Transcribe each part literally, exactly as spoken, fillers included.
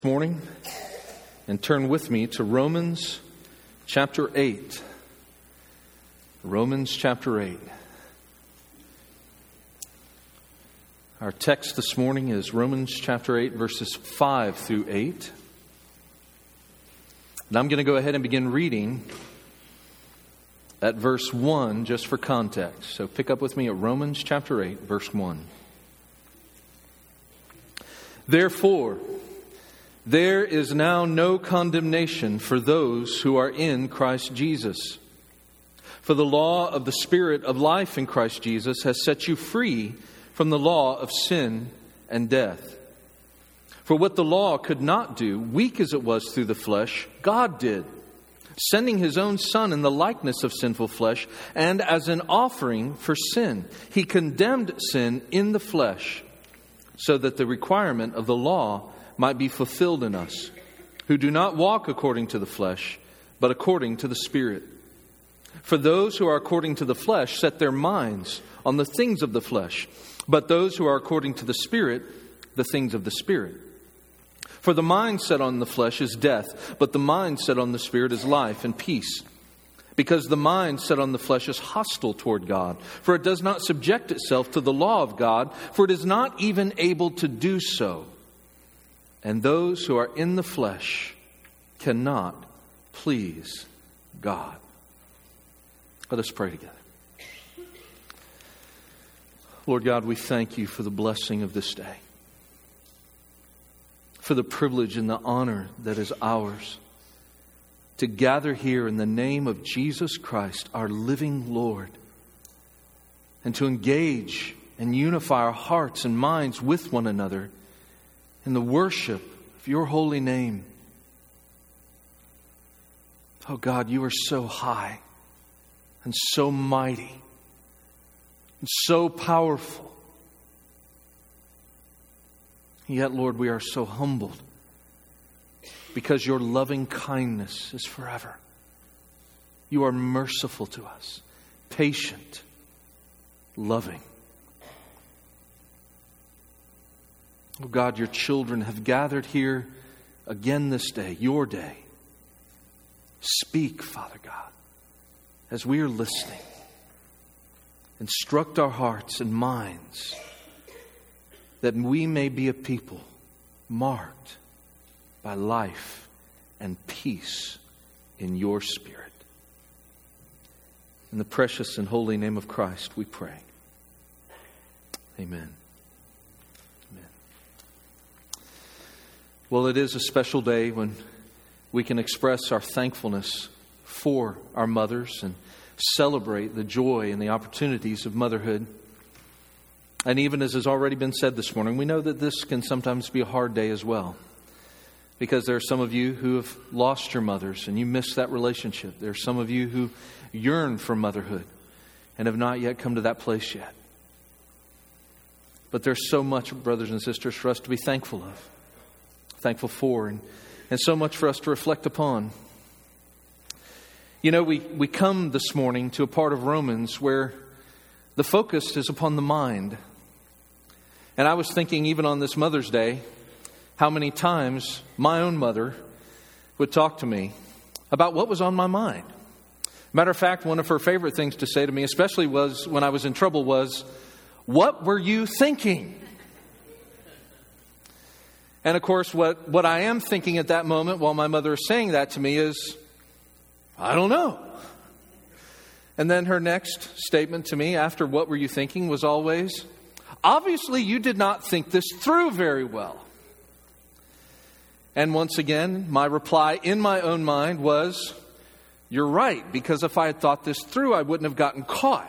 Morning, and turn with me to Romans chapter eight. Romans chapter eight. Our text this morning is Romans chapter eight, verses five through eight. And I'm going to go ahead and begin reading at verse one, just for context. So pick up with me at Romans chapter eight, verse one. Therefore, there is now no condemnation for those who are in Christ Jesus. For the law of the Spirit of life in Christ Jesus has set you free from the law of sin and death. For what the law could not do, weak as it was through the flesh, God did, sending His own Son in the likeness of sinful flesh, and as an offering for sin. He condemned sin in the flesh, so that the requirement of the law might be fulfilled in us, who do not walk according to the flesh, but according to the Spirit. For those who are according to the flesh set their minds on the things of the flesh, but those who are according to the Spirit, the things of the Spirit. For the mind set on the flesh is death, but the mind set on the Spirit is life and peace. Because the mind set on the flesh is hostile toward God, for it does not subject itself to the law of God, for it is not even able to do so. And those who are in the flesh cannot please God. Let us pray together. Lord God, we thank You for the blessing of this day, for the privilege and the honor that is ours to gather here in the name of Jesus Christ, our living Lord, and to engage and unify our hearts and minds with one another in the worship of Your holy name. Oh God, You are so high and so mighty and so powerful. Yet, Lord, we are so humbled because Your loving kindness is forever. You are merciful to us, patient, loving. Oh God, Your children have gathered here again this day, Your day. Speak, Father God, as we are listening. Instruct our hearts and minds that we may be a people marked by life and peace in Your Spirit. In the precious and holy name of Christ we pray. Amen. Well, it is a special day when we can express our thankfulness for our mothers and celebrate the joy and the opportunities of motherhood. And even as has already been said this morning, we know that this can sometimes be a hard day as well, because there are some of you who have lost your mothers and you miss that relationship. There are some of you who yearn for motherhood and have not yet come to that place yet. But there's so much, brothers and sisters, for us to be thankful of. Thankful for, and, and so much for us to reflect upon. You know, we, we come this morning to a part of Romans where the focus is upon the mind. And I was thinking, even on this Mother's Day, how many times my own mother would talk to me about what was on my mind. Matter of fact, one of her favorite things to say to me, especially was when I was in trouble, was, "What were you thinking?" And of course, what, what I am thinking at that moment while my mother is saying that to me is, I don't know. And then her next statement to me after "what were you thinking" was always, "Obviously you did not think this through very well." And once again, my reply in my own mind was, "You're right, because if I had thought this through, I wouldn't have gotten caught."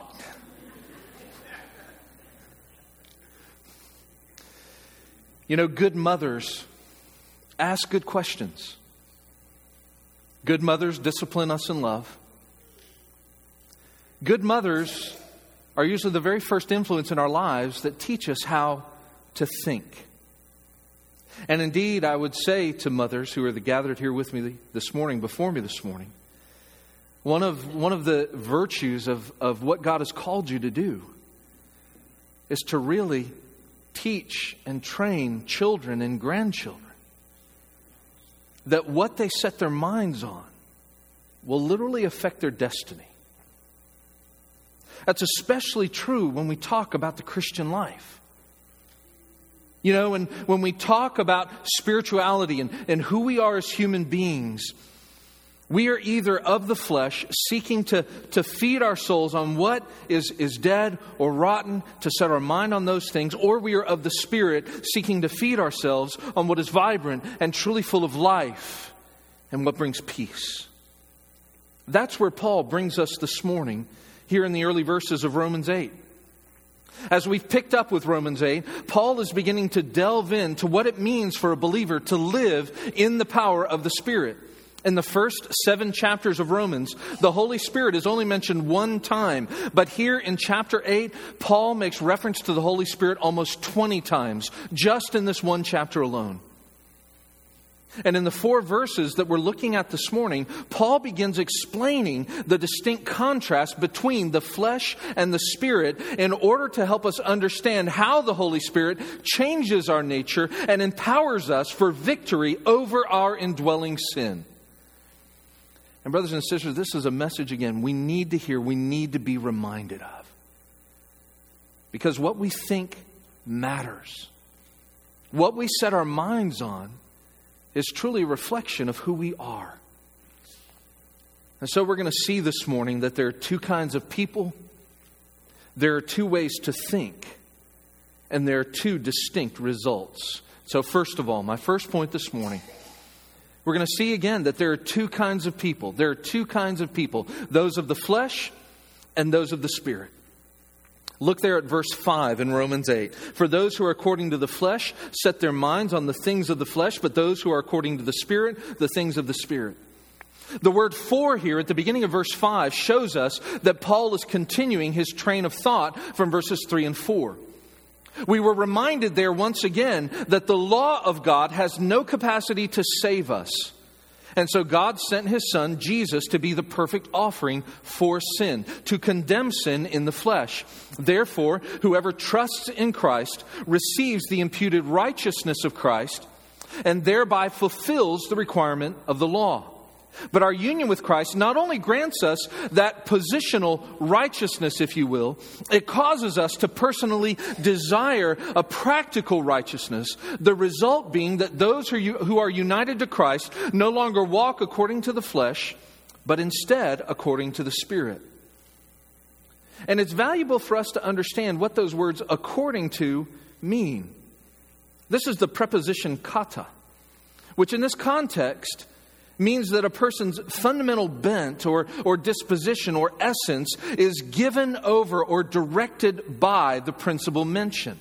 You know, good mothers ask good questions. Good mothers discipline us in love. Good mothers are usually the very first influence in our lives that teach us how to think. And indeed, I would say to mothers who are gathered here with me this morning, before me this morning, one of one of the virtues of, of what God has called you to do is to really teach and train children and grandchildren that what they set their minds on will literally affect their destiny. That's especially true when we talk about the Christian life. You know, and when we talk about spirituality and, and who we are as human beings, we are either of the flesh, seeking to, to feed our souls on what is, is dead or rotten, to set our mind on those things, or we are of the Spirit, seeking to feed ourselves on what is vibrant and truly full of life and what brings peace. That's where Paul brings us this morning, here in the early verses of Romans eight. As we've picked up with Romans eight, Paul is beginning to delve into what it means for a believer to live in the power of the Spirit. In the first seven chapters of Romans, the Holy Spirit is only mentioned one time. But here in chapter eight, Paul makes reference to the Holy Spirit almost twenty times, just in this one chapter alone. And in the four verses that we're looking at this morning, Paul begins explaining the distinct contrast between the flesh and the Spirit in order to help us understand how the Holy Spirit changes our nature and empowers us for victory over our indwelling sin. And brothers and sisters, this is a message, again, we need to hear, we need to be reminded of. Because what we think matters. What we set our minds on is truly a reflection of who we are. And so we're going to see this morning that there are two kinds of people, there are two ways to think, and there are two distinct results. So first of all, my first point this morning, we're going to see again that there are two kinds of people. There are two kinds of people, those of the flesh and those of the Spirit. Look there at verse five in Romans eight. For those who are according to the flesh set their minds on the things of the flesh, but those who are according to the Spirit, the things of the Spirit. The word for here at the beginning of verse five shows us that Paul is continuing his train of thought from verses three and four. We were reminded there once again that the law of God has no capacity to save us. And so God sent His Son, Jesus, to be the perfect offering for sin, to condemn sin in the flesh. Therefore, whoever trusts in Christ receives the imputed righteousness of Christ and thereby fulfills the requirement of the law. But our union with Christ not only grants us that positional righteousness, if you will, it causes us to personally desire a practical righteousness, the result being that those who are united to Christ no longer walk according to the flesh, but instead according to the Spirit. And it's valuable for us to understand what those words according to mean. This is the preposition kata, which in this context means that a person's fundamental bent or, or disposition or essence is given over or directed by the principle mentioned.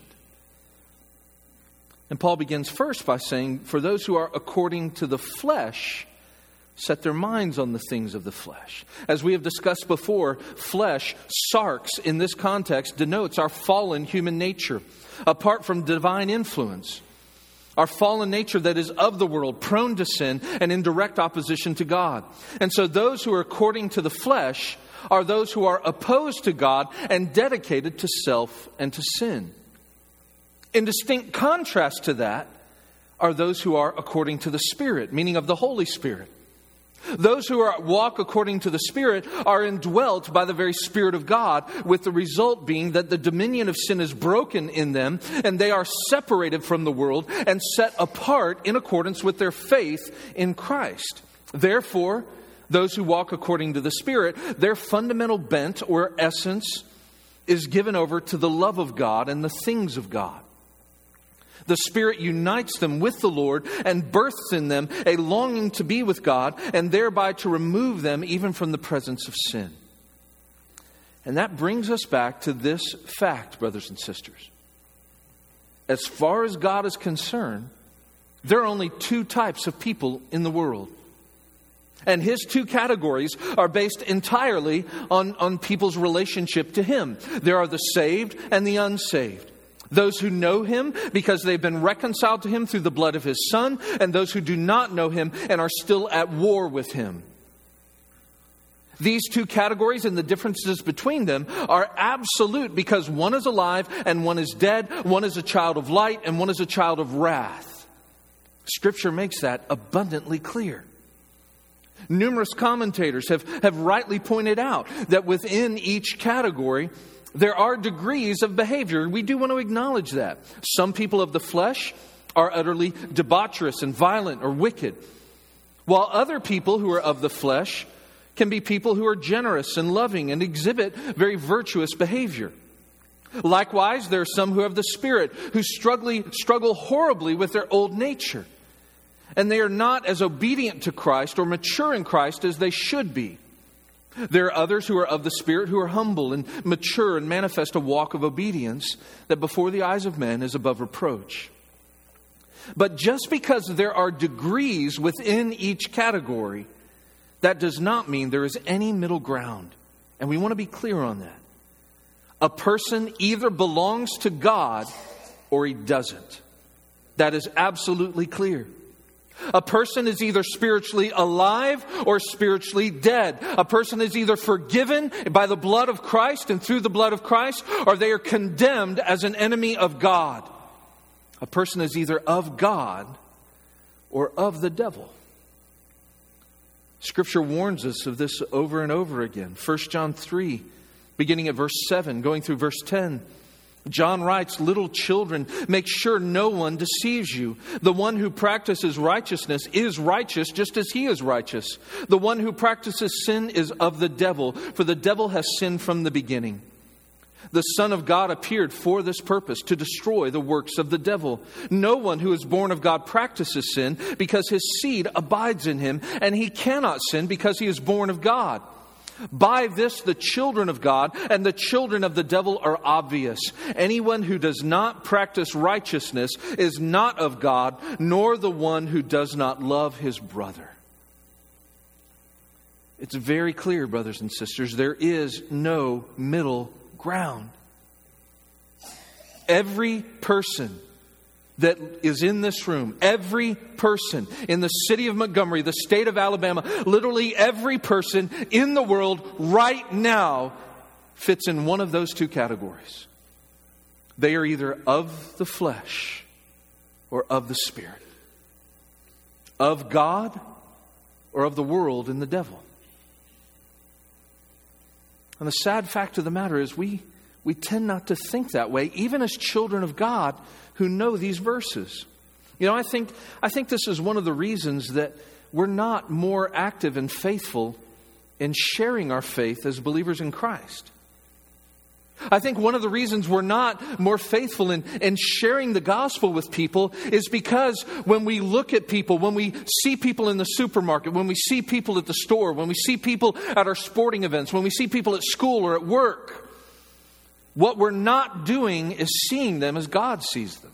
And Paul begins first by saying, for those who are according to the flesh, set their minds on the things of the flesh. As we have discussed before, flesh, sarx, in this context, denotes our fallen human nature, apart from divine influence. Our fallen nature that is of the world, prone to sin, and in direct opposition to God. And so those who are according to the flesh are those who are opposed to God and dedicated to self and to sin. In distinct contrast to that are those who are according to the Spirit, meaning of the Holy Spirit. Those who are, walk according to the Spirit are indwelt by the very Spirit of God, with the result being that the dominion of sin is broken in them, and they are separated from the world and set apart in accordance with their faith in Christ. Therefore, those who walk according to the Spirit, their fundamental bent or essence is given over to the love of God and the things of God. The Spirit unites them with the Lord and births in them a longing to be with God and thereby to remove them even from the presence of sin. And that brings us back to this fact, brothers and sisters. As far as God is concerned, there are only two types of people in the world. And His two categories are based entirely on, on people's relationship to Him. There are the saved and the unsaved. Those who know Him because they've been reconciled to Him through the blood of His Son, and those who do not know Him and are still at war with Him. These two categories and the differences between them are absolute because one is alive and one is dead. One is a child of light and one is a child of wrath. Scripture makes that abundantly clear. Numerous commentators have, have rightly pointed out that within each category, there are degrees of behavior. We do want to acknowledge that. Some people of the flesh are utterly debaucherous and violent or wicked, while other people who are of the flesh can be people who are generous and loving and exhibit very virtuous behavior. Likewise, there are some who have the Spirit who struggle, struggle horribly with their old nature. And they are not as obedient to Christ or mature in Christ as they should be. There are others who are of the Spirit who are humble and mature and manifest a walk of obedience that before the eyes of men is above reproach. But just because there are degrees within each category, that does not mean there is any middle ground. And we want to be clear on that. A person either belongs to God or he doesn't. That is absolutely clear. A person is either spiritually alive or spiritually dead. A person is either forgiven by the blood of Christ and through the blood of Christ, or they are condemned as an enemy of God. A person is either of God or of the devil. Scripture warns us of this over and over again. First John three, beginning at verse seven, going through verse ten. John writes, "Little children, make sure no one deceives you. The one who practices righteousness is righteous just as he is righteous. The one who practices sin is of the devil, for the devil has sinned from the beginning. The Son of God appeared for this purpose, to destroy the works of the devil. No one who is born of God practices sin, because his seed abides in him, and he cannot sin because he is born of God. By this, the children of God and the children of the devil are obvious. Anyone who does not practice righteousness is not of God, nor the one who does not love his brother." It's very clear, brothers and sisters, there is no middle ground. Every person that is in this room, every person in the city of Montgomery, the state of Alabama, literally every person in the world right now fits in one of those two categories. They are either of the flesh or of the Spirit, of God or of the world and the devil. And the sad fact of the matter is we, we tend not to think that way, even as children of God who know these verses. You know, I think I think this is one of the reasons that we're not more active and faithful in sharing our faith as believers in Christ. I think one of the reasons we're not more faithful in, in sharing the gospel with people is because when we look at people, when we see people in the supermarket, when we see people at the store, when we see people at our sporting events, when we see people at school or at work, what we're not doing is seeing them as God sees them.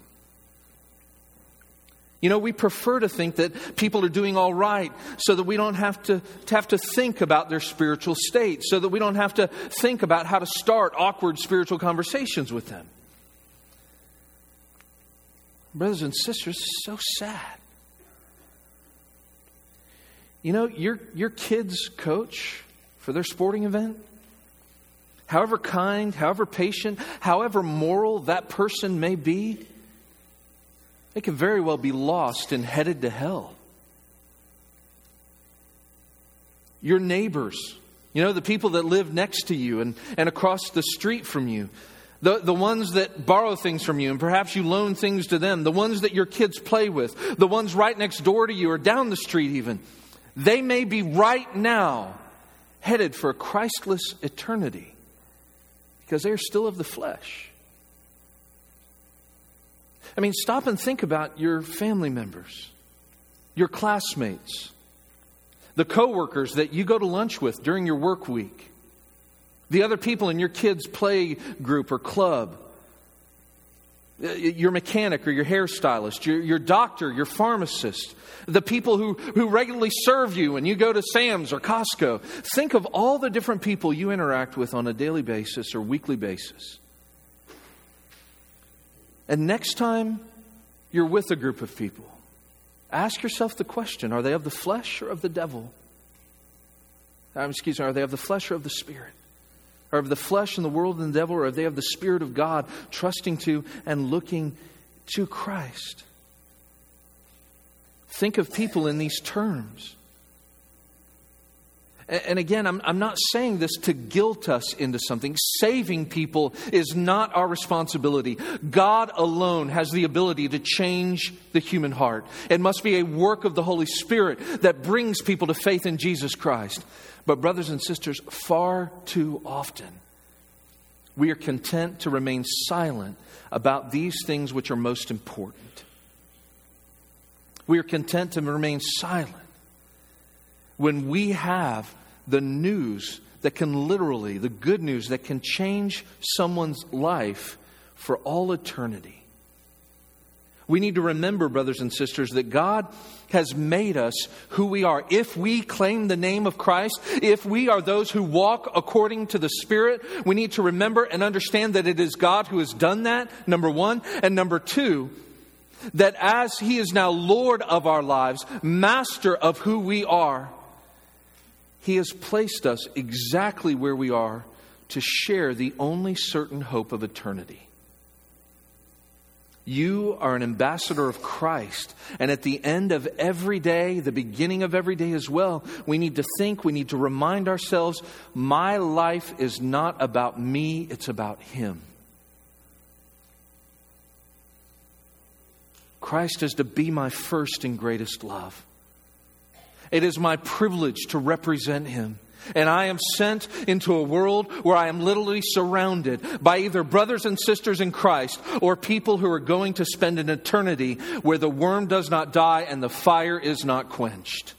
You know, we prefer to think that people are doing all right so that we don't have to, to have to think about their spiritual state, so that we don't have to think about how to start awkward spiritual conversations with them. Brothers and sisters, it's so sad. You know, your your kid's coach for their sporting event, however kind, however patient, however moral that person may be, they could very well be lost and headed to hell. Your neighbors, you know, the people that live next to you and, and across the street from you, the, the ones that borrow things from you and perhaps you loan things to them, the ones that your kids play with, the ones right next door to you or down the street even, they may be right now headed for a Christless eternity because they are still of the flesh. I mean, stop and think about your family members, your classmates, the coworkers that you go to lunch with during your work week, the other people in your kids' play group or club, your mechanic or your hairstylist, your, your doctor, your pharmacist, the people who, who regularly serve you when you go to Sam's or Costco. Think of all the different people you interact with on a daily basis or weekly basis. And next time you're with a group of people, ask yourself the question, are they of the flesh or of the devil? Um, excuse me, are they of the flesh or of the Spirit? Are of the flesh and the world and the devil, or are they of the Spirit of God, trusting to and looking to Christ? think of people in these terms. And again, I'm, I'm not saying this to guilt us into something. Saving people is not our responsibility. God alone has the ability to change the human heart. It must be a work of the Holy Spirit that brings people to faith in Jesus Christ. But brothers and sisters, far too often, we are content to remain silent about these things which are most important. We are content to remain silent when we have the news that can literally, the good news that can change someone's life for all eternity. We need to remember, brothers and sisters, that God has made us who we are. If we claim the name of Christ, if we are those who walk according to the Spirit, we need to remember and understand that it is God who has done that, number one. And number two, that as He is now Lord of our lives, master of who we are, He has placed us exactly where we are to share the only certain hope of eternity. You are an ambassador of Christ. And at the end of every day, the beginning of every day as well, we need to think, we need to remind ourselves, my life is not about me, it's about Him. Christ is to be my first and greatest love. It is my privilege to represent Him. And I am sent into a world where I am literally surrounded by either brothers and sisters in Christ or people who are going to spend an eternity where the worm does not die and the fire is not quenched.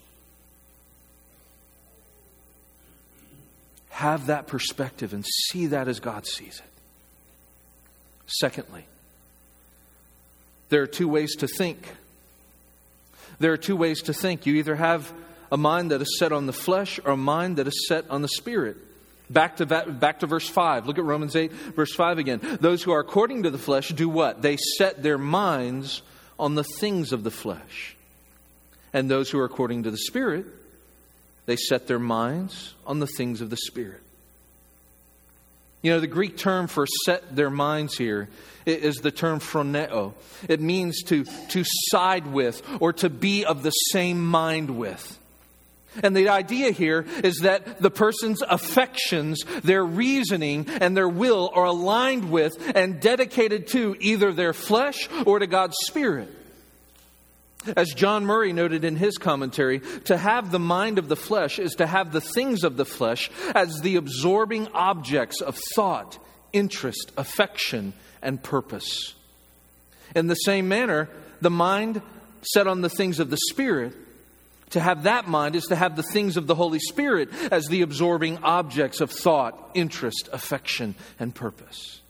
Have that perspective and see that as God sees it. Secondly, there are two ways to think. There are two ways to think. You either have a mind that is set on the flesh or a mind that is set on the Spirit. Back to back to verse five. Look at Romans eight, verse five again. Those who are according to the flesh do what? They set their minds on the things of the flesh. And those who are according to the Spirit, they set their minds on the things of the Spirit. You know, the Greek term for set their minds here is the term phroneo. It means to, to side with or to be of the same mind with. And the idea here is that the person's affections, their reasoning, and their will are aligned with and dedicated to either their flesh or to God's Spirit. As John Murray noted in his commentary, to have the mind of the flesh is to have the things of the flesh as the absorbing objects of thought, interest, affection, and purpose. In the same manner, the mind set on the things of the Spirit, to have that mind is to have the things of the Holy Spirit as the absorbing objects of thought, interest, affection, and purpose.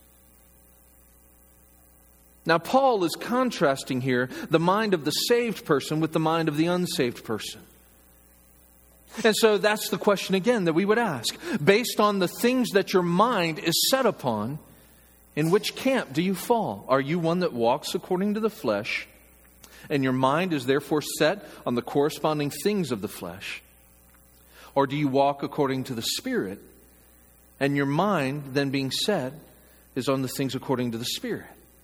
Now, Paul is contrasting here the mind of the saved person with the mind of the unsaved person. And so that's the question again that we would ask. Based on the things that your mind is set upon, in which camp do you fall? Are you one that walks according to the flesh, and your mind is therefore set on the corresponding things of the flesh? Or do you walk according to the Spirit, and your mind then being set is on the things according to the Spirit?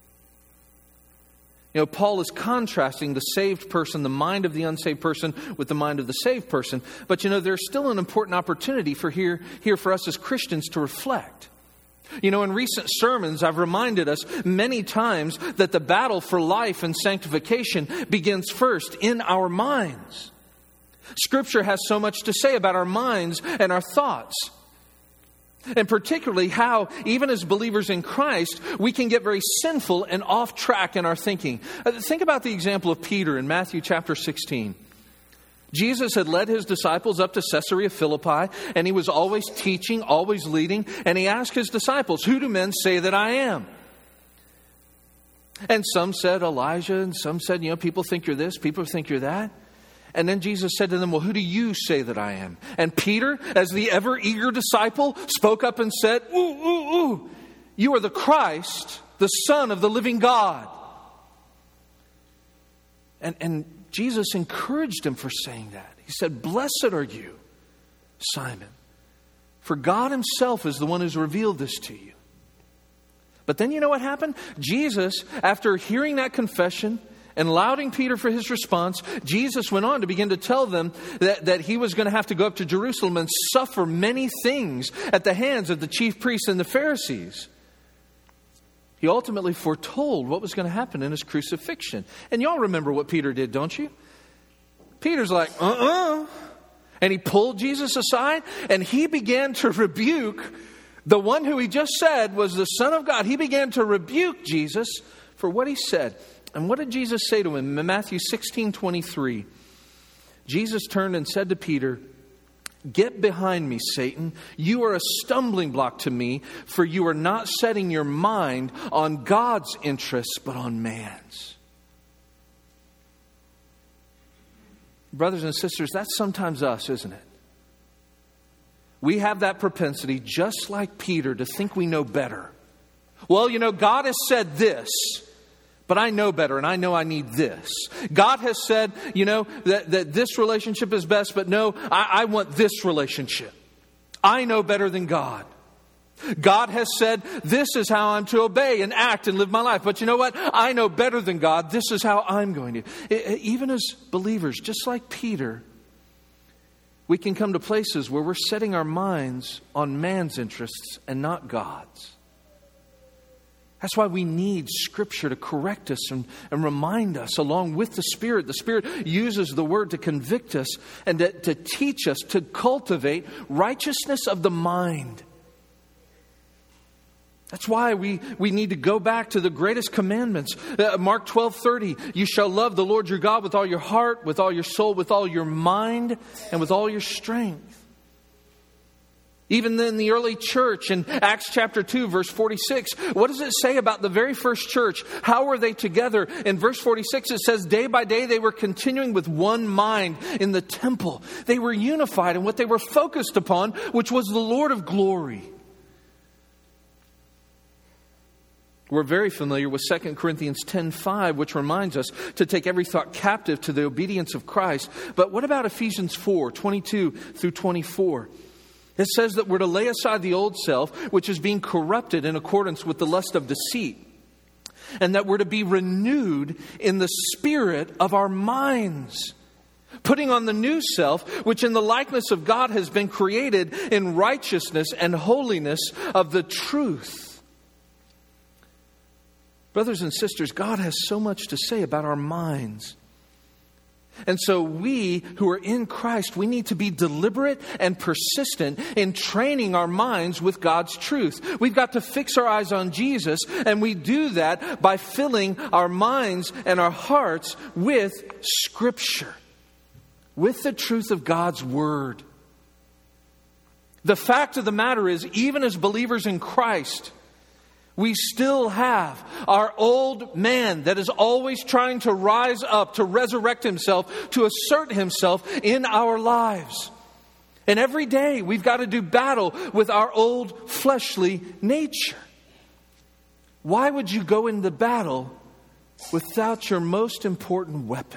You know, Paul is contrasting the saved person, the mind of the unsaved person, with the mind of the saved person. But you know, there's still an important opportunity for here, here for us as Christians to reflect. You know, in recent sermons, I've reminded us many times that the battle for life and sanctification begins first in our minds. Scripture has so much to say about our minds and our thoughts. And particularly how, even as believers in Christ, we can get very sinful and off track in our thinking. Think about the example of Peter in Matthew chapter sixteen. Jesus had led his disciples up to Caesarea Philippi, and he was always teaching, always leading, and he asked his disciples, "Who do men say that I am?" And some said Elijah, and some said, you know, people think you're this, people think you're that. And then Jesus said to them, well, who do you say that I am? And Peter, as the ever eager disciple, spoke up and said, ooh, ooh, ooh, you are the Christ, the Son of the living God. And, and Jesus encouraged him for saying that. He said, blessed are you, Simon, for God himself is the one who's revealed this to you. But then you know what happened? Jesus, after hearing that confession And lauding Peter for his response, Jesus went on to begin to tell them that, that he was going to have to go up to Jerusalem and suffer many things at the hands of the chief priests and the Pharisees. He ultimately foretold what was going to happen in his crucifixion. And y'all remember what Peter did, don't you? Peter's like, uh-uh. And he pulled Jesus aside and he began to rebuke the one who he just said was the Son of God. He began to rebuke Jesus for what he said. And what did Jesus say to him? In Matthew sixteen twenty-three, Jesus turned and said to Peter, "Get behind me, Satan. You are a stumbling block to me, for you are not setting your mind on God's interests, but on man's." Brothers and sisters, that's sometimes us, isn't it? We have that propensity, just like Peter, to think we know better. Well, you know, God has said this, but I know better and I know I need this. God has said, you know, that, that this relationship is best, but no, I, I want this relationship. I know better than God. God has said, this is how I'm to obey and act and live my life. But you know what? I know better than God. This is how I'm going to. Even as believers, just like Peter, we can come to places where we're setting our minds on man's interests and not God's. That's why we need Scripture to correct us and, and remind us along with the Spirit. The Spirit uses the Word to convict us and to, to teach us to cultivate righteousness of the mind. That's why we, we need to go back to the greatest commandments. Uh, Mark twelve thirty, you shall love the Lord your God with all your heart, with all your soul, with all your mind, and with all your strength. Even in the early church in Acts chapter two, verse forty-six, what does it say about the very first church? How were they together? In verse forty-six, it says, day by day they were continuing with one mind in the temple. They were unified in what they were focused upon, which was the Lord of glory. We're very familiar with Second Corinthians ten five, which reminds us to take every thought captive to the obedience of Christ. But what about Ephesians four twenty-two through twenty-four? It says that we're to lay aside the old self, which is being corrupted in accordance with the lust of deceit, and that we're to be renewed in the spirit of our minds, putting on the new self, which in the likeness of God has been created in righteousness and holiness of the truth. Brothers and sisters, God has so much to say about our minds. And so we who are in Christ, we need to be deliberate and persistent in training our minds with God's truth. We've got to fix our eyes on Jesus, and we do that by filling our minds and our hearts with Scripture, with the truth of God's Word. The fact of the matter is, even as believers in Christ, we still have our old man that is always trying to rise up, to resurrect himself, to assert himself in our lives. And every day we've got to do battle with our old fleshly nature. Why would you go into battle without your most important weapon?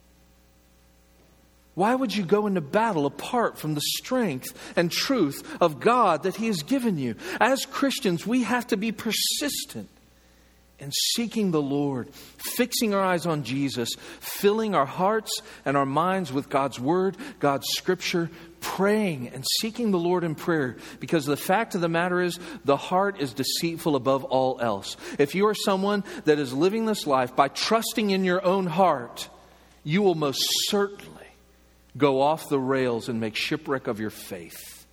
Why would you go into battle apart from the strength and truth of God that He has given you? As Christians, we have to be persistent in seeking the Lord, fixing our eyes on Jesus, filling our hearts and our minds with God's Word, God's Scripture, praying and seeking the Lord in prayer. Because the fact of the matter is, the heart is deceitful above all else. If you are someone that is living this life by trusting in your own heart, you will most certainly go off the rails and make shipwreck of your faith.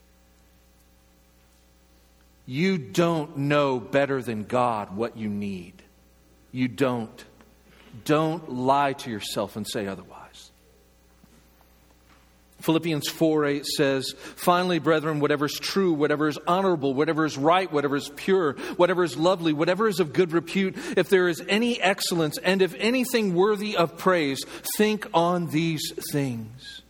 You don't know better than God what you need. You don't. Don't lie to yourself and say otherwise. Philippians four eight says, finally, brethren, whatever is true, whatever is honorable, whatever is right, whatever is pure, whatever is lovely, whatever is of good repute, if there is any excellence, and if anything worthy of praise, think on these things.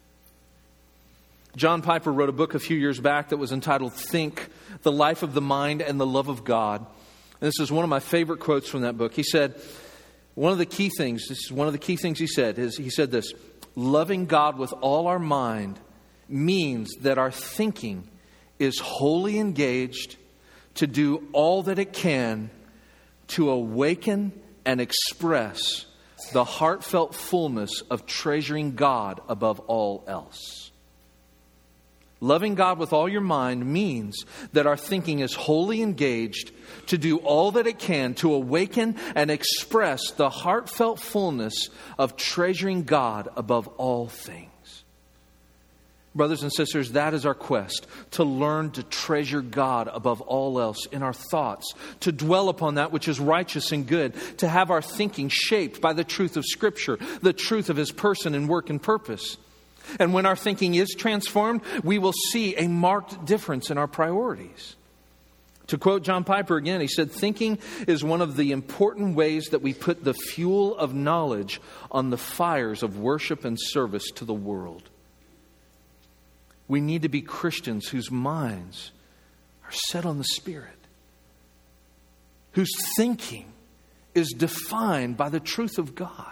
John Piper wrote a book a few years back that was entitled Think, the Life of the Mind and the Love of God. And this is one of my favorite quotes from that book. He said, one of the key things, this is one of the key things he said, is he said this, loving God with all our mind means that our thinking is wholly engaged to do all that it can to awaken and express the heartfelt fullness of treasuring God above all else. Loving God with all your mind means that our thinking is wholly engaged to do all that it can to awaken and express the heartfelt fullness of treasuring God above all things. Brothers and sisters, that is our quest, to learn to treasure God above all else in our thoughts, to dwell upon that which is righteous and good, to have our thinking shaped by the truth of Scripture, the truth of His person and work and purpose. And when our thinking is transformed, we will see a marked difference in our priorities. To quote John Piper again, he said, "Thinking is one of the important ways that we put the fuel of knowledge on the fires of worship and service to the world." We need to be Christians whose minds are set on the Spirit, whose thinking is defined by the truth of God.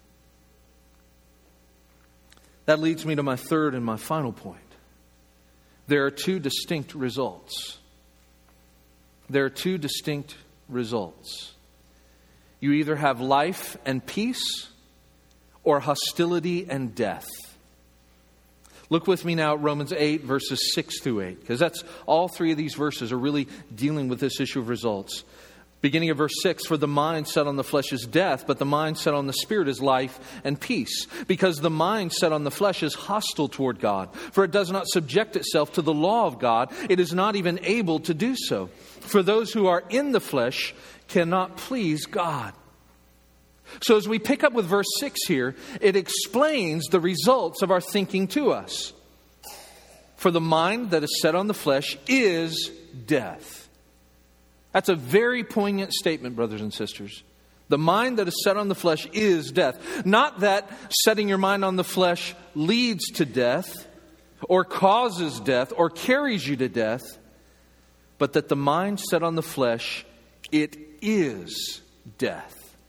That leads me to my third and my final point. There are two distinct results. There are two distinct results. You either have life and peace or hostility and death. Look with me now at Romans eight, verses six through eight, because that's all three of these verses are really dealing with this issue of results. Beginning of verse six, "For the mind set on the flesh is death, but the mind set on the Spirit is life and peace. Because the mind set on the flesh is hostile toward God, for it does not subject itself to the law of God. It is not even able to do so. For those who are in the flesh cannot please God." So as we pick up with verse six here, it explains the results of our thinking to us. For the mind that is set on the flesh is death. That's a very poignant statement, brothers and sisters. The mind that is set on the flesh is death. Not that setting your mind on the flesh leads to death, or causes death, or carries you to death, but that the mind set on the flesh, it is death.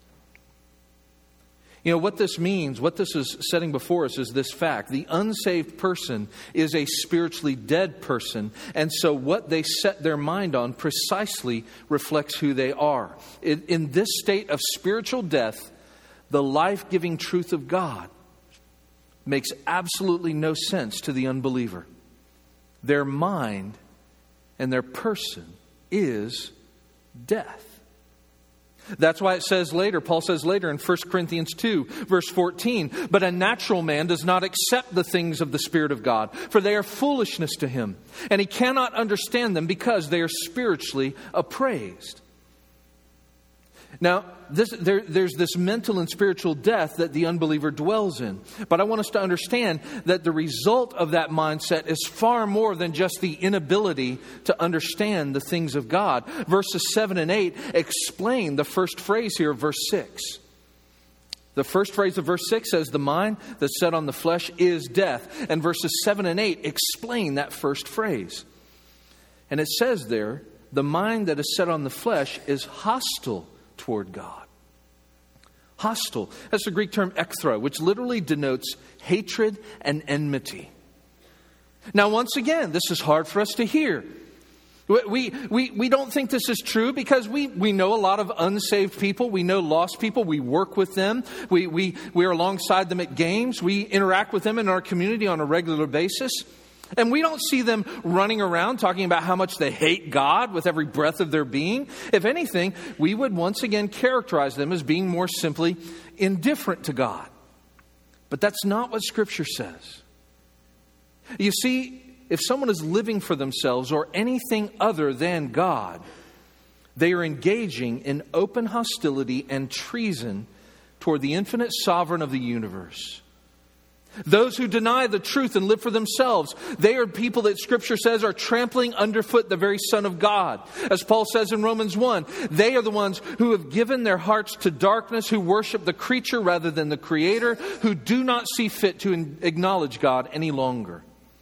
You know, what this means, what this is setting before us is this fact. The unsaved person is a spiritually dead person. And so what they set their mind on precisely reflects who they are. In, in this state of spiritual death, the life-giving truth of God makes absolutely no sense to the unbeliever. Their mind and their person is death. That's why it says later, Paul says later in First Corinthians two, verse fourteen, "But a natural man does not accept the things of the Spirit of God, for they are foolishness to him, and he cannot understand them because they are spiritually appraised." Now, this, there, there's this mental and spiritual death that the unbeliever dwells in. But I want us to understand that the result of that mindset is far more than just the inability to understand the things of God. Verses seven and eight explain the first phrase here of verse six. The first phrase of verse six says, "The mind that's set on the flesh is death." And verses seven and eight explain that first phrase. And it says there, "The mind that is set on the flesh is hostile toward God." Hostile. That's the Greek term ekthra, which literally denotes hatred and enmity. Now, once again, this is hard for us to hear. We, we, we don't think this is true because we, we know a lot of unsaved people. We know lost people. We work with them. We, we, we are alongside them at games. We interact with them in our community on a regular basis. And we don't see them running around talking about how much they hate God with every breath of their being. If anything, we would once again characterize them as being more simply indifferent to God. But that's not what Scripture says. You see, if someone is living for themselves or anything other than God, they are engaging in open hostility and treason toward the infinite sovereign of the universe. Those who deny the truth and live for themselves, they are people that Scripture says are trampling underfoot the very Son of God. As Paul says in Romans one, they are the ones who have given their hearts to darkness, who worship the creature rather than the Creator, who do not see fit to acknowledge God any longer.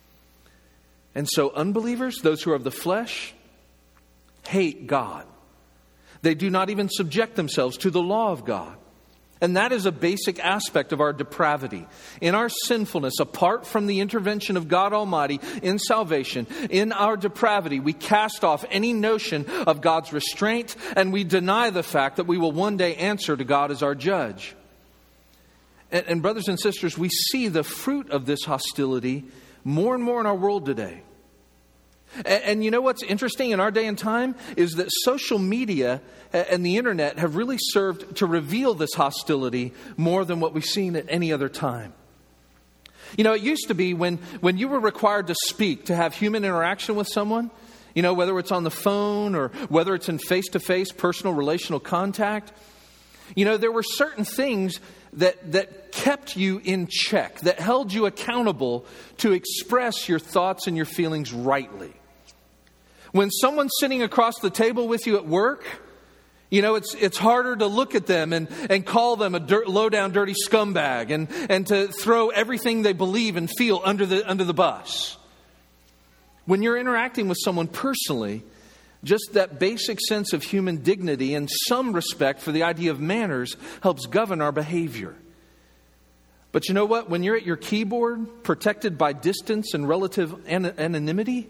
And so unbelievers, those who are of the flesh, hate God. They do not even subject themselves to the law of God. And that is a basic aspect of our depravity. In our sinfulness, apart from the intervention of God Almighty in salvation, in our depravity, we cast off any notion of God's restraint, and we deny the fact that we will one day answer to God as our judge. And, and brothers and sisters, we see the fruit of this hostility more and more in our world today. And, and you know what's interesting in our day and time is that social media and the internet have really served to reveal this hostility more than what we've seen at any other time. You know, it used to be when, when you were required to speak, to have human interaction with someone, you know, whether it's on the phone or whether it's in face-to-face personal relational contact, you know, there were certain things that, that kept you in check, that held you accountable to express your thoughts and your feelings rightly. When someone's sitting across the table with you at work, you know, it's it's harder to look at them and, and call them a dirt, low-down, dirty scumbag and, and to throw everything they believe and feel under the under the bus. When you're interacting with someone personally, just that basic sense of human dignity and some respect for the idea of manners helps govern our behavior. But you know what? When you're at your keyboard, protected by distance and relative anonymity,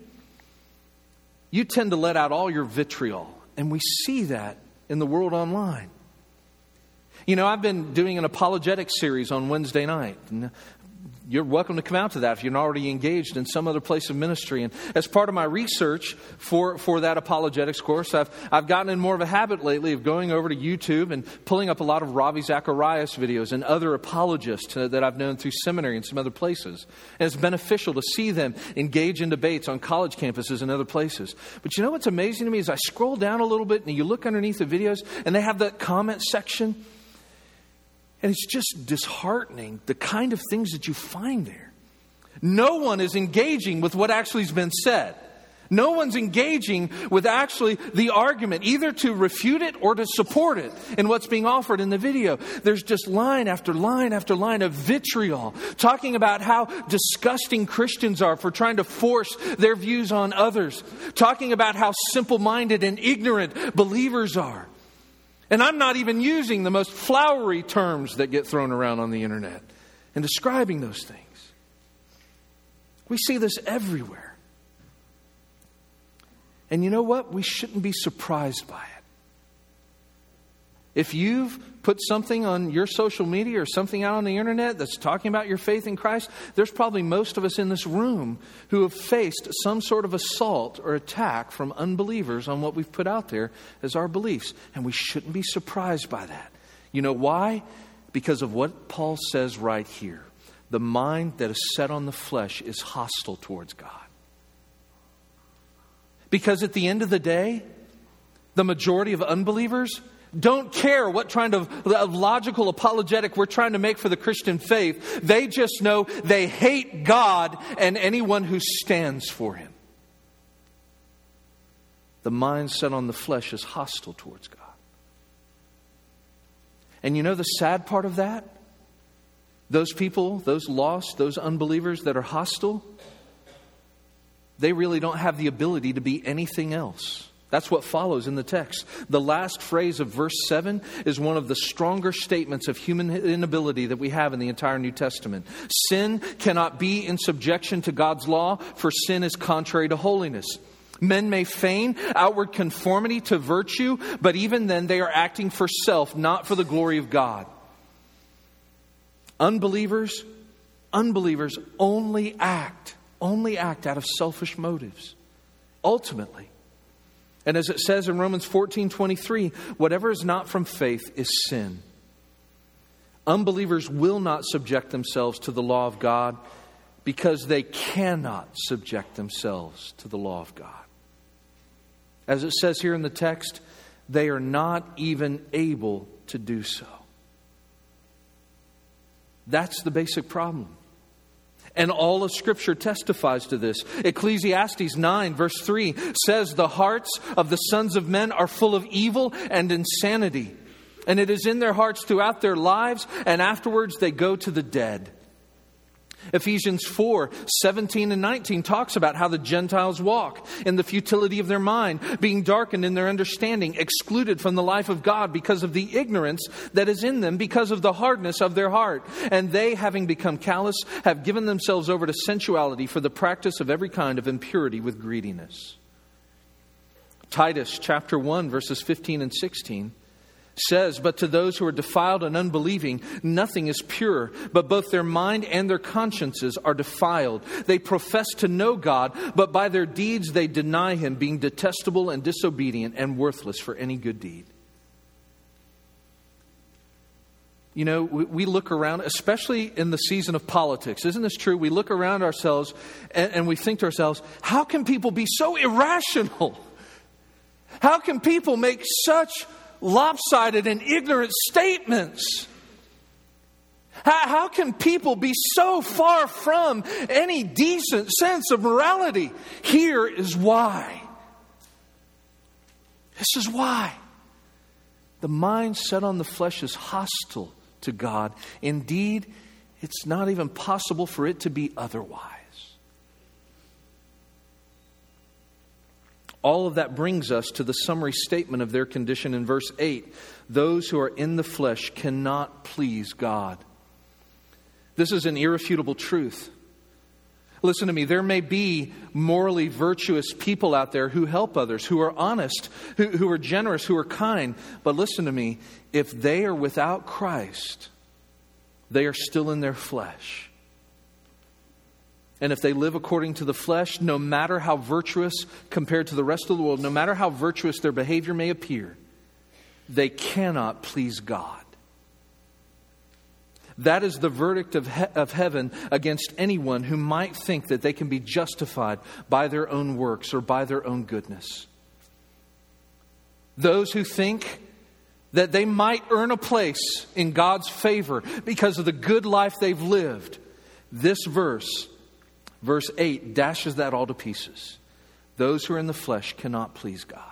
you tend to let out all your vitriol. And we see that in the world online. You know, I've been doing an apologetics series on Wednesday night. And you're welcome to come out to that if you're not already engaged in some other place of ministry. And as part of my research for, for that apologetics course, I've I've gotten in more of a habit lately of going over to YouTube and pulling up a lot of Ravi Zacharias videos and other apologists that I've known through seminary and some other places. And it's beneficial to see them engage in debates on college campuses and other places. But you know what's amazing to me is I scroll down a little bit and you look underneath the videos and they have that comment section. And it's just disheartening, the kind of things that you find there. No one is engaging with what actually has been said. No one's engaging with actually the argument, either to refute it or to support it in what's being offered in the video. There's just line after line after line of vitriol, talking about how disgusting Christians are for trying to force their views on others, talking about how simple-minded and ignorant believers are. And I'm not even using the most flowery terms that get thrown around on the internet in describing those things. We see this everywhere. And you know what? We shouldn't be surprised by it. If you've put something on your social media or something out on the internet that's talking about your faith in Christ, there's probably most of us in this room who have faced some sort of assault or attack from unbelievers on what we've put out there as our beliefs. And we shouldn't be surprised by that. You know why? Because of what Paul says right here. The mind that is set on the flesh is hostile towards God. Because at the end of the day, the majority of unbelievers don't care what kind of logical apologetic we're trying to make for the Christian faith. They just know they hate God and anyone who stands for Him. The mind set on the flesh is hostile towards God. And you know the sad part of that? Those people, those lost, those unbelievers that are hostile, they really don't have the ability to be anything else. That's what follows in the text. The last phrase of verse seven is one of the stronger statements of human inability that we have in the entire New Testament. Sin cannot be in subjection to God's law, for sin is contrary to holiness. Men may feign outward conformity to virtue, but even then they are acting for self, not for the glory of God. Unbelievers, unbelievers only act, only act out of selfish motives, ultimately. And as it says in Romans fourteen twenty-three, whatever is not from faith is sin. Unbelievers will not subject themselves to the law of God because they cannot subject themselves to the law of God. As it says here in the text, they are not even able to do so. That's the basic problem. And all of Scripture testifies to this. Ecclesiastes nine verse three says, the hearts of the sons of men are full of evil and insanity. And it is in their hearts throughout their lives, and afterwards they go to the dead. Ephesians four seventeen and nineteen talks about how the Gentiles walk in the futility of their mind, being darkened in their understanding, excluded from the life of God because of the ignorance that is in them, because of the hardness of their heart. And they, having become callous, have given themselves over to sensuality for the practice of every kind of impurity with greediness. Titus chapter one verses fifteen and sixteen says, "But to those who are defiled and unbelieving, nothing is pure, but both their mind and their consciences are defiled. They profess to know God, but by their deeds they deny Him, being detestable and disobedient and worthless for any good deed." You know, we look around, especially in the season of politics. Isn't this true? We look around ourselves and, and we think to ourselves, how can people be so irrational? How can people make such lopsided and ignorant statements? How, how can people be so far from any decent sense of morality? Here is why. This is why. The mind set on the flesh is hostile to God. Indeed, it's not even possible for it to be otherwise. All of that brings us to the summary statement of their condition in verse eight. Those who are in the flesh cannot please God. This is an irrefutable truth. Listen to me, there may be morally virtuous people out there who help others, who are honest, who, who are generous, who are kind. But listen to me, if they are without Christ, they are still in their flesh. And if they live according to the flesh, no matter how virtuous compared to the rest of the world, no matter how virtuous their behavior may appear, they cannot please God. That is the verdict of, he- of heaven against anyone who might think that they can be justified by their own works or by their own goodness. Those who think that they might earn a place in God's favor because of the good life they've lived. This verse, verse eight, dashes that all to pieces. Those who are in the flesh cannot please God.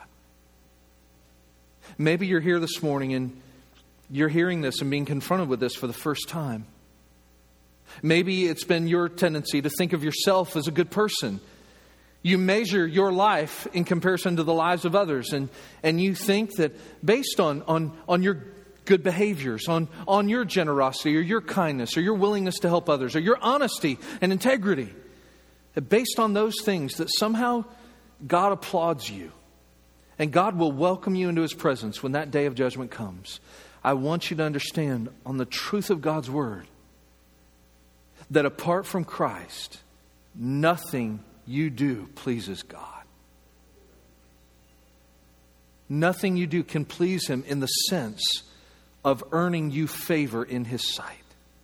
Maybe you're here this morning and you're hearing this and being confronted with this for the first time. Maybe it's been your tendency to think of yourself as a good person. You measure your life in comparison to the lives of others, and, and you think that based on, on, on your good behaviors, on, on your generosity or your kindness or your willingness to help others or your honesty and integrity, that based on those things that somehow God applauds you and God will welcome you into His presence when that day of judgment comes. I want you to understand on the truth of God's Word that apart from Christ, nothing you do pleases God. Nothing you do can please Him in the sense of earning you favor in His sight.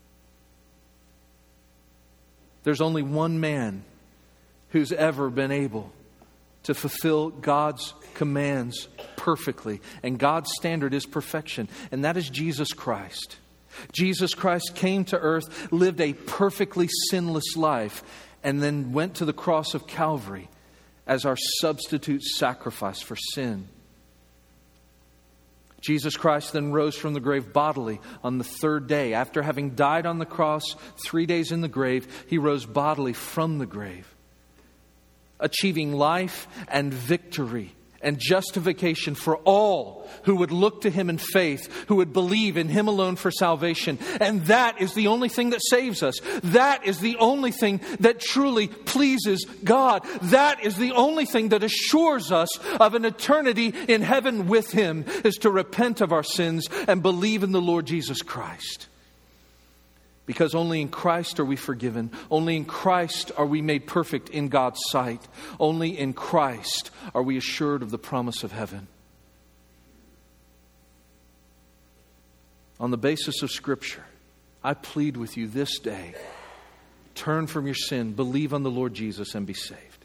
There's only one man who's ever been able to fulfill God's commands perfectly. And God's standard is perfection. And that is Jesus Christ. Jesus Christ came to earth, lived a perfectly sinless life, and then went to the cross of Calvary as our substitute sacrifice for sin. Jesus Christ then rose from the grave bodily on the third day. After having died on the cross, three days in the grave, He rose bodily from the grave, achieving life and victory and justification for all who would look to Him in faith, who would believe in Him alone for salvation. And that is the only thing that saves us. That is the only thing that truly pleases God. That is the only thing that assures us of an eternity in heaven with Him, is to repent of our sins and believe in the Lord Jesus Christ. Because only in Christ are we forgiven. Only in Christ are we made perfect in God's sight. Only in Christ are we assured of the promise of heaven. On the basis of Scripture, I plead with you this day, turn from your sin, believe on the Lord Jesus, and be saved.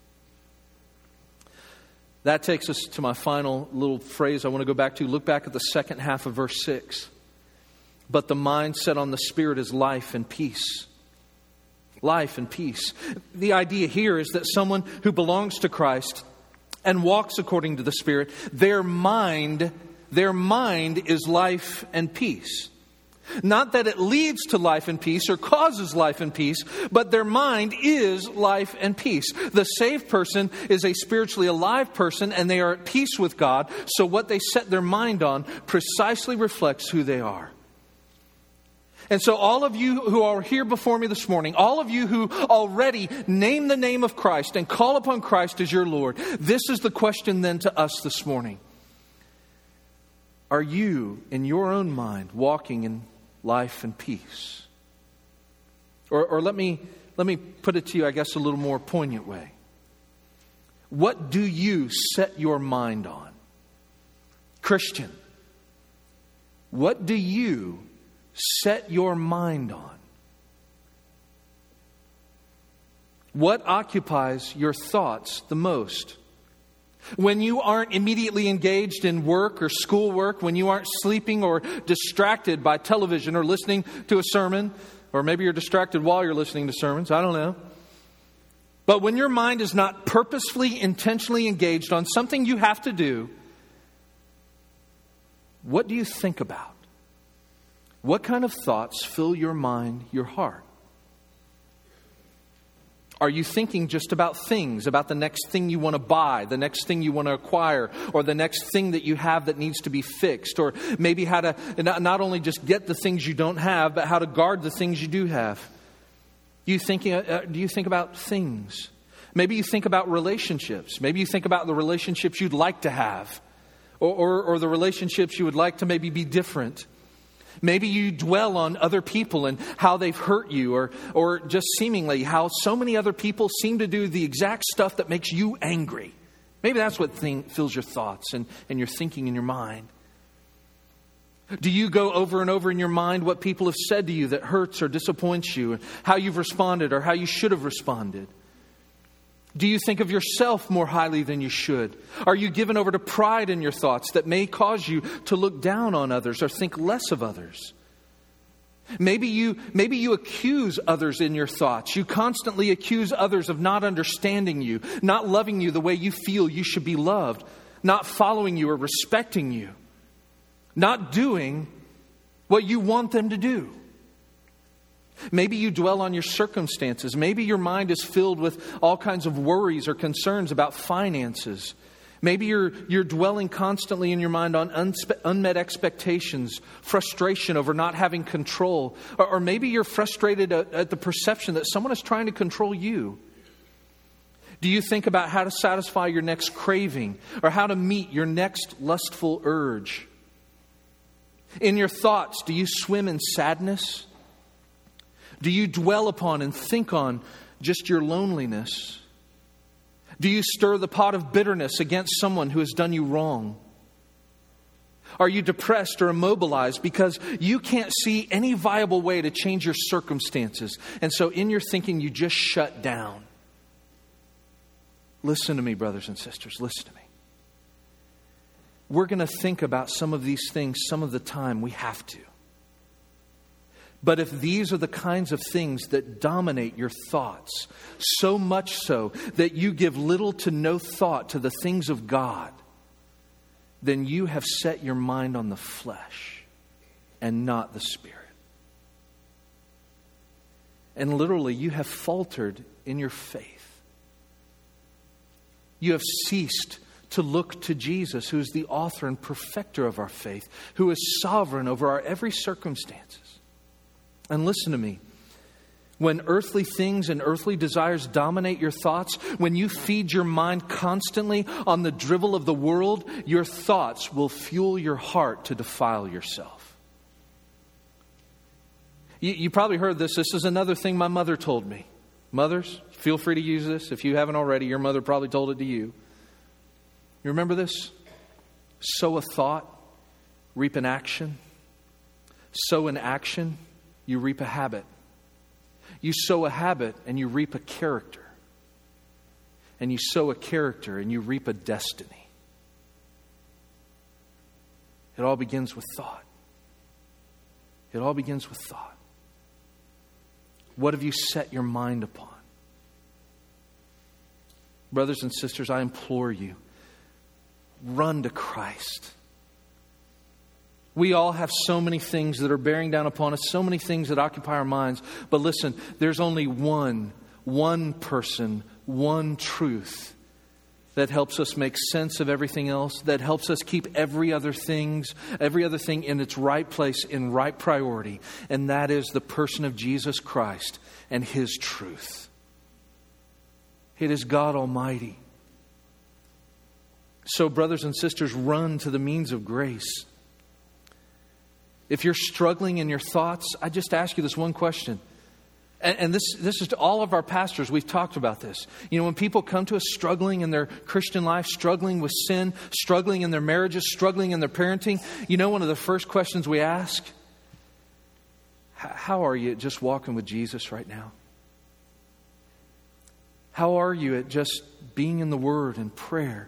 That takes us to my final little phrase I want to go back to. Look back at the second half of verse six. But the mind set on the Spirit is life and peace. Life and peace. The idea here is that someone who belongs to Christ and walks according to the Spirit, their mind, their mind is life and peace. Not that it leads to life and peace or causes life and peace, but their mind is life and peace. The saved person is a spiritually alive person, and they are at peace with God. So what they set their mind on precisely reflects who they are. And so all of you who are here before me this morning, all of you who already name the name of Christ and call upon Christ as your Lord, this is the question then to us this morning. Are you, in your own mind, walking in life and peace? Or, or let me let me put it to you, I guess, a little more poignant way. What do you set your mind on? Christian, what do you set your mind on? What occupies your thoughts the most? When you aren't immediately engaged in work or schoolwork, when you aren't sleeping or distracted by television or listening to a sermon, or maybe you're distracted while you're listening to sermons, I don't know. But when your mind is not purposefully, intentionally engaged on something you have to do, what do you think about? What kind of thoughts fill your mind, your heart? Are you thinking just about things, about the next thing you want to buy, the next thing you want to acquire, or the next thing that you have that needs to be fixed, or maybe how to not only just get the things you don't have, but how to guard the things you do have? Do you think, uh, do you think about things? Maybe you think about relationships. Maybe you think about the relationships you'd like to have, or, or, or the relationships you would like to maybe be different. Maybe you dwell on other people and how they've hurt you, or or just seemingly how so many other people seem to do the exact stuff that makes you angry. Maybe that's what thing, fills your thoughts and, and your thinking in your mind. Do you go over and over in your mind what people have said to you that hurts or disappoints you, how you've responded or how you should have responded? Do you think of yourself more highly than you should? Are you given over to pride in your thoughts that may cause you to look down on others or think less of others? Maybe you, maybe you accuse others in your thoughts. You constantly accuse others of not understanding you, not loving you the way you feel you should be loved, not following you or respecting you, not doing what you want them to do. Maybe you dwell on your circumstances. Maybe your mind is filled with all kinds of worries or concerns about finances. Maybe you're, you're dwelling constantly in your mind on unspe- unmet expectations, frustration over not having control. Or, or maybe you're frustrated at, at the perception that someone is trying to control you. Do you think about how to satisfy your next craving or how to meet your next lustful urge? In your thoughts, do you swim in sadness? Do you dwell upon and think on just your loneliness? Do you stir the pot of bitterness against someone who has done you wrong? Are you depressed or immobilized because you can't see any viable way to change your circumstances? And so in your thinking, you just shut down. Listen to me, brothers and sisters. Listen to me. We're going to think about some of these things some of the time. We have to. But if these are the kinds of things that dominate your thoughts, so much so that you give little to no thought to the things of God, then you have set your mind on the flesh and not the Spirit. And literally, you have faltered in your faith. You have ceased to look to Jesus, who is the author and perfecter of our faith, who is sovereign over our every circumstances. And listen to me. When earthly things and earthly desires dominate your thoughts, when you feed your mind constantly on the drivel of the world, your thoughts will fuel your heart to defile yourself. You, you probably heard this. This is another thing my mother told me. Mothers, feel free to use this. If you haven't already, your mother probably told it to you. You remember this? Sow a thought, reap an action. Sow an action, you reap a habit. You sow a habit and you reap a character. And you sow a character and you reap a destiny. It all begins with thought. It all begins with thought. What have you set your mind upon? Brothers and sisters, I implore you, run to Christ. We all have so many things that are bearing down upon us, so many things that occupy our minds. But listen, there's only one, one person, one truth that helps us make sense of everything else, that helps us keep every other things, every other thing in its right place, in right priority. And that is the person of Jesus Christ and His truth. It is God Almighty. So, brothers and sisters, run to the means of grace. If you're struggling in your thoughts, I just ask you this one question. And, and this, this is to all of our pastors. We've talked about this. You know, when people come to us struggling in their Christian life, struggling with sin, struggling in their marriages, struggling in their parenting, you know, one of the first questions we ask, how are you at just walking with Jesus right now? How are you at just being in the Word and prayer?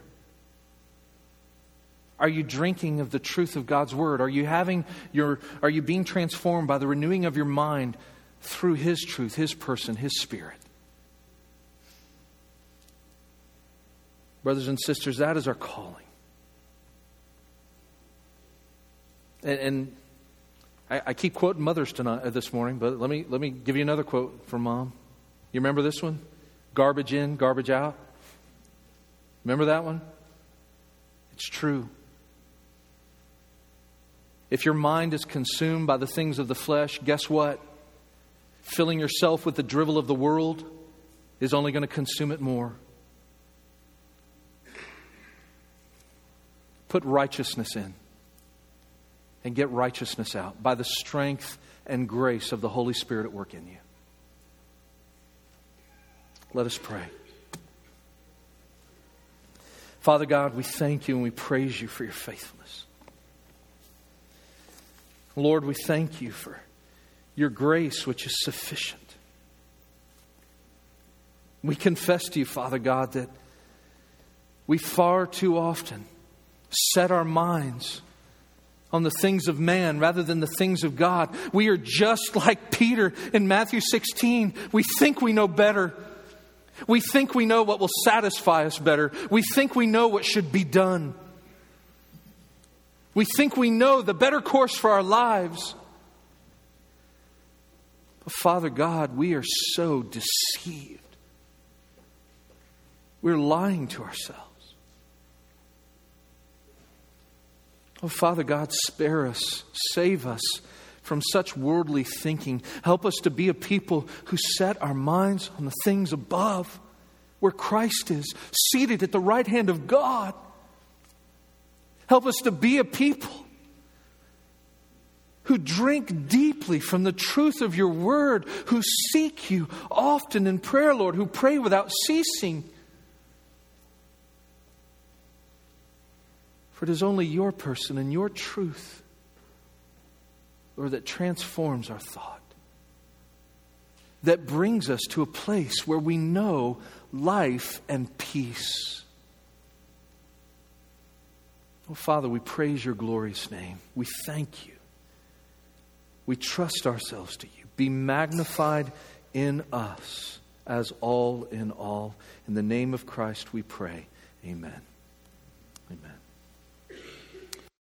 Are you drinking of the truth of God's Word? Are you having your, are you being transformed by the renewing of your mind through His truth, His person, His Spirit? Brothers and sisters, that is our calling. And, and I, I keep quoting mothers tonight, uh, this morning, but let me let me give you another quote from Mom. You remember this one? Garbage in, garbage out. Remember that one? It's true. If your mind is consumed by the things of the flesh, guess what? Filling yourself with the drivel of the world is only going to consume it more. Put righteousness in and get righteousness out by the strength and grace of the Holy Spirit at work in you. Let us pray. Father God, we thank you and we praise you for your faithfulness. Lord, we thank you for your grace, which is sufficient. We confess to you, Father God, that we far too often set our minds on the things of man rather than the things of God. We are just like Peter in Matthew sixteen. We think we know better. We think we know what will satisfy us better. We think we know what should be done. We think we know the better course for our lives. But Father God, we are so deceived. We're lying to ourselves. Oh, Father God, spare us, save us from such worldly thinking. Help us to be a people who set our minds on the things above, where Christ is, seated at the right hand of God. Help us to be a people who drink deeply from the truth of your word, who seek you often in prayer, Lord, who pray without ceasing. For it is only your person and your truth, Lord, that transforms our thought, that brings us to a place where we know life and peace. Oh, Father, we praise your glorious name. We thank you. We trust ourselves to you. Be magnified in us as all in all. In the name of Christ we pray. Amen.